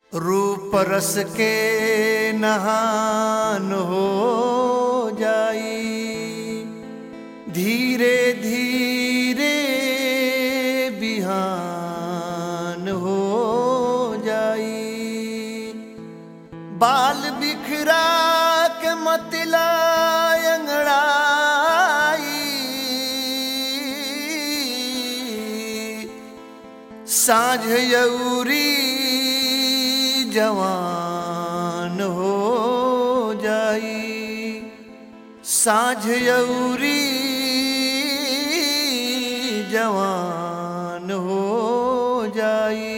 रूप रस के नहान हो जाई, धीरे धीरे बिहान हो जाई। बाल बिखरा के मतला अंगड़ाई, साँझ यौरी जवान हो जाई, साँझ यौरी जवान हो जाई।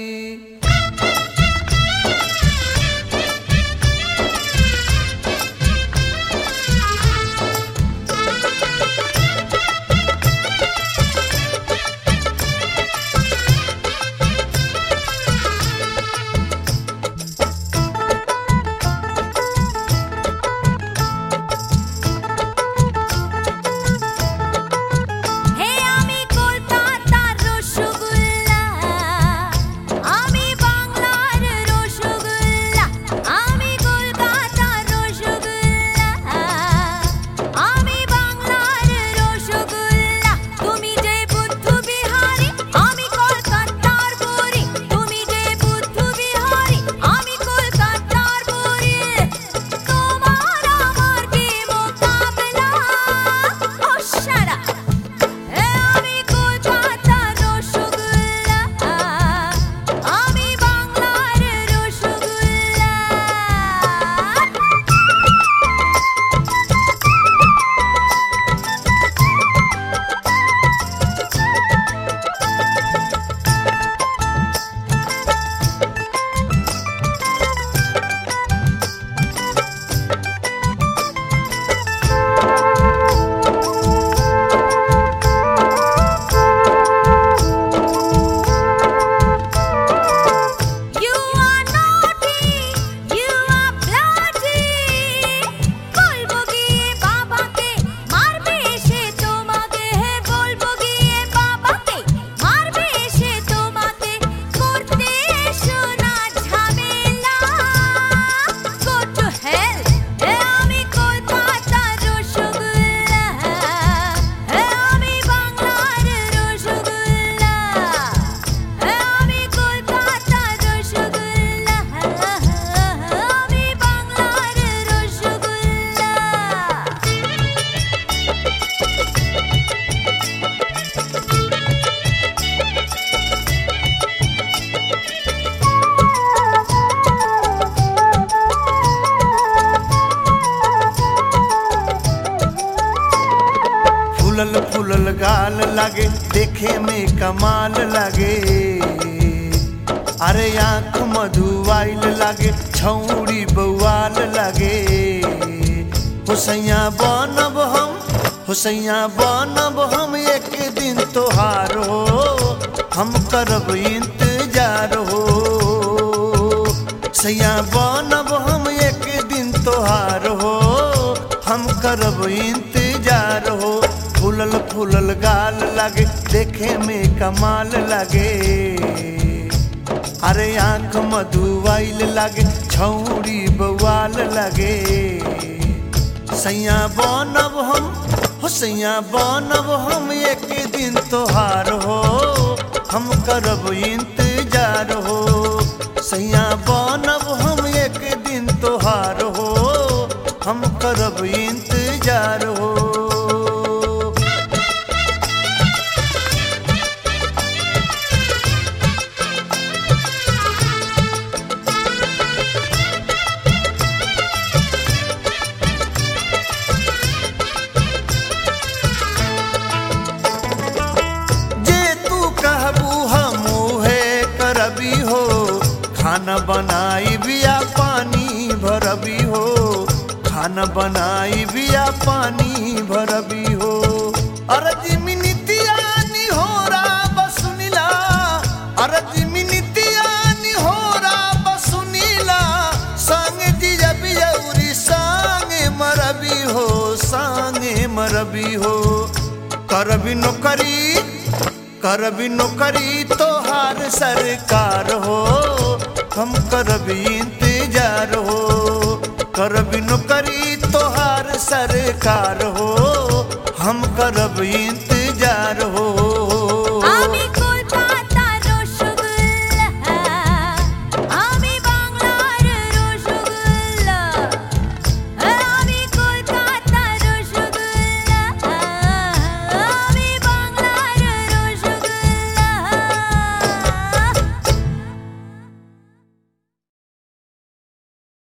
फूलल फूलल गाल लागे, देखे में कमाल लागे। अरे आँख मधुआइल लागे, छौड़ी बउआल लागे। हुसैया बनब हम, हुसैया बनब हम, एक दिन तोहार हो, हम करब इंतजार हो। सैया बनब हम, एक दिन तोहार हो, हम करब इंतजार हो। फूलल फूलल गाल लागे, देखे में कमाल लागे। अरे आँख मधुआइल लागे, छौड़ी बउआल लागे। सैया बनब हम, हो सैया बनब हम, एक दिन तोहार हो, हम करब इंतजार हो। सैया बनब हम, एक दिन तोहार हो, हम करब इंतजार हो। खाना बनाई बिया पानी भरबी हो, खाना बनाई बिया पानी भरबी हो। अरे जिमिनितिया निहोरा बसुनिला, अरे जिमिनितिया निहोरा बसुनिला। संगे जिया बियौरी संगे मरबी हो, संगे मरबी हो। करबी नौकरी, करबी नौकरी तोहार सरकार हो, हम करब इंतजार हो। करब नौकरी तोहार सरकार हो, हम करब इंतजार